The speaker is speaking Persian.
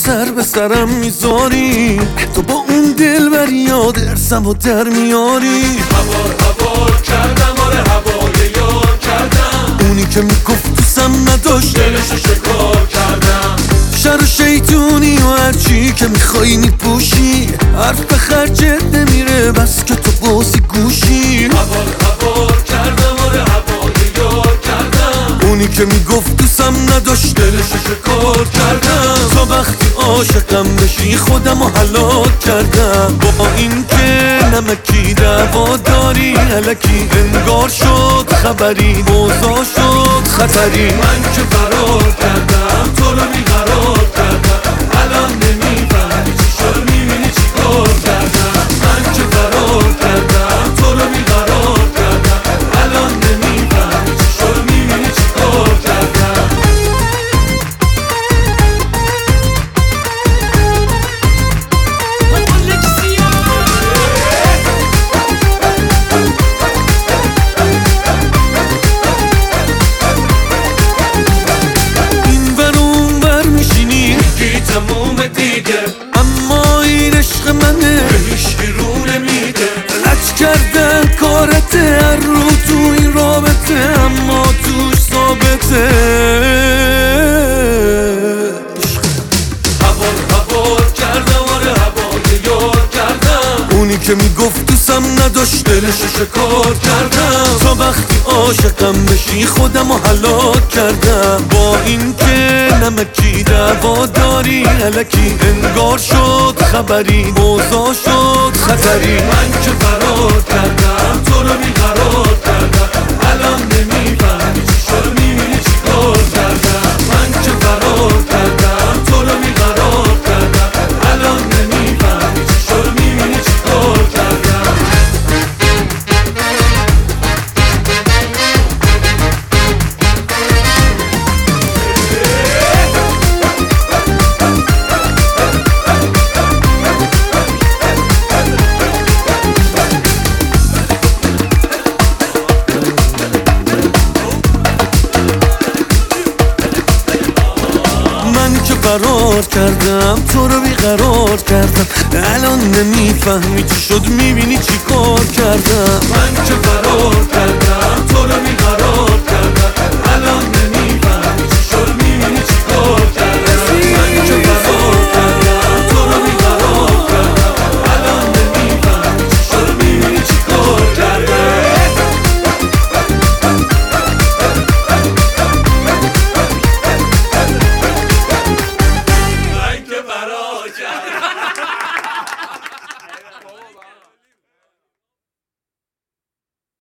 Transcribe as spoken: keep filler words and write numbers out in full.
سر به سرم میذاری، تو با اون دل بر یاد ارسم و در میاری. هوار هوار کردم، آره هوای یار کردم، اونی که میگفت دوستم نداشت دلشو شکار کردم. شر و شیطونی و هرچی که میخوایی میپوشی، حرف به خرجت نمیره بس که تو بازی گوشی. هوار هوار کردم، آره هوای یار کردم، اونی که میگفت دوستم نداشت دلشو شکار کردم. تا وقتی عاشقم بشی خودم رو هلاک کردم. با این که نمکی دعوا داری الکی انگار شد خبری، موضوع شد خطری. من که فرار کردم تو رو بیقرار کردم، الان نمیفهمی چی شد میبینی چی کار کردم. من که فرار کردم تو رو بیقرار کردم، الان نمیفهمی چی شد میبینی چی کار کردم. اما این عشق منه به هیچکی رو نمیده، لج کردن کارته هر رو تو این رابطه، اما توش ثابته. هوار هوار کردم، آره هوای یار کردم، اونی که میگفت دوستم نداشت دلشو شکار کردم. تا وقتی عاشقم بشی خودم رو هلاک کردم. با این که نمکی دعوا داری الکی انگار شد خبری، موضوع شد خطری. من که فرار کردم تو رو بیقرار کردم، الان نمیفهمی چی شد میبینی چی کار کردم. من که فرار کردم تو رو بیقرار کردم، الان نمیفهمی چی شد میبینی چی کار کردم. فرار کردم تو رو بیقرار کردم، الان نمیفهمی چی شد میبینی چی کار کردم. من که فرار کردم تو رو بیقرار